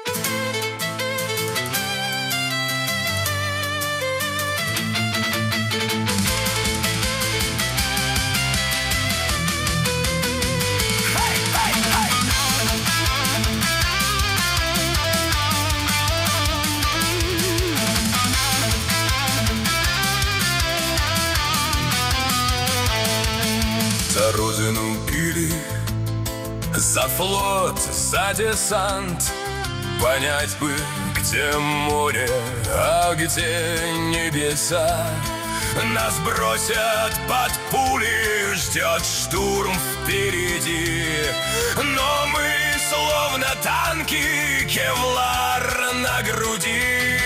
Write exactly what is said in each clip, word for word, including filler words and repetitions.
За родину пили, за флот, за десант. Понять бы, где море, а где небеса. Нас бросят под пули, ждет штурм впереди. Но мы, словно танки, кевлар на груди.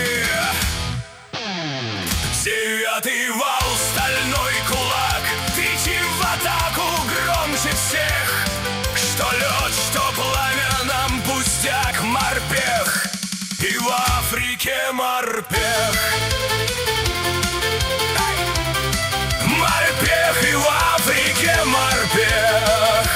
Девятый вал, стальной кулак, кричим в атаку громче всех. Что лед, что пламя, нам пустяк, морпех. И в Африке морпех. Морпех, и в Африке морпех.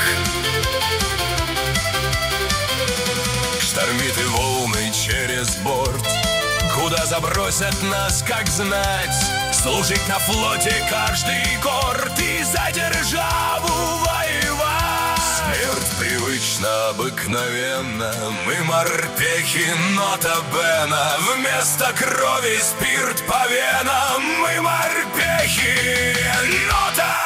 Штормит и волны через борт. Куда забросят нас, как знать. Служить на флоте каждый горд и за державу воевать. Смерть привычно, обыкновенно. Мы морпехи нота бена. Вместо крови спирт по венам. Мы морпехи нота бена.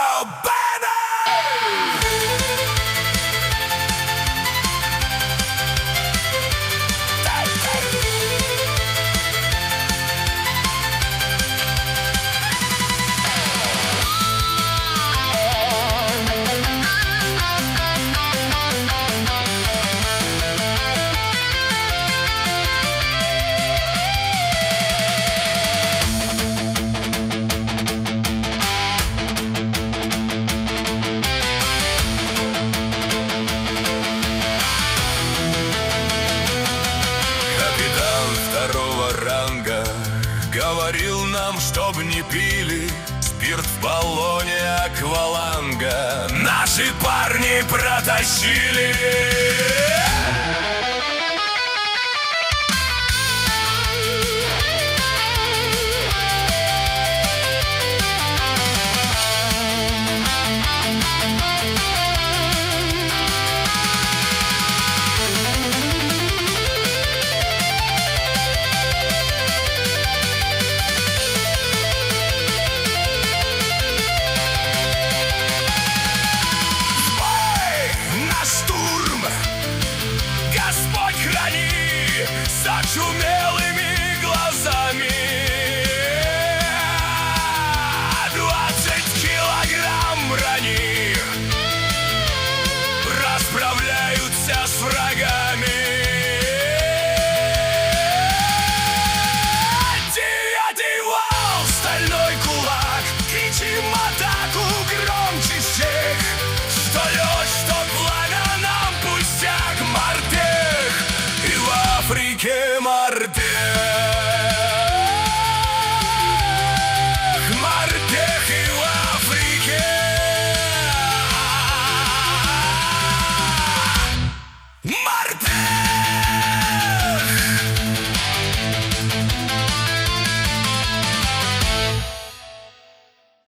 Говорил нам, чтоб не пили спирт в баллоне акваланга. Наши парни протащили. С очумелыми глазами. Двадцать килограмм брони расправляются с врагами. Девятый вал, стальной кулак, кричим атаку громче всех. Что лед, что пламя, нам пустяк, морпех. И в Африке морпех.